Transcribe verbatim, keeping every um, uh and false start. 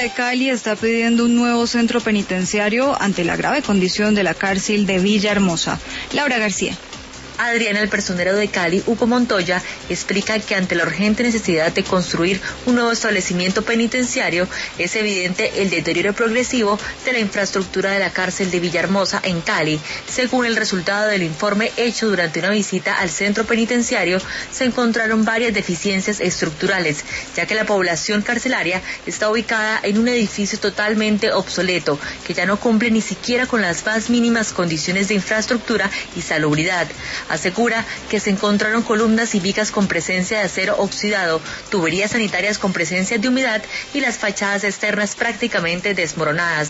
de Cali está pidiendo un nuevo centro penitenciario ante la grave condición de la cárcel de Villahermosa. Laura García. Adriana, el personero de Cali, Hugo Montoya, explica que ante la urgente necesidad de construir un nuevo establecimiento penitenciario, es evidente el deterioro progresivo de la infraestructura de la cárcel de Villahermosa en Cali. Según el resultado del informe hecho durante una visita al centro penitenciario, se encontraron varias deficiencias estructurales, ya que la población carcelaria está ubicada en un edificio totalmente obsoleto, que ya no cumple ni siquiera con las más mínimas condiciones de infraestructura y salubridad. Asegura que se encontraron columnas y vigas con presencia de acero oxidado, tuberías sanitarias con presencia de humedad y las fachadas externas prácticamente desmoronadas.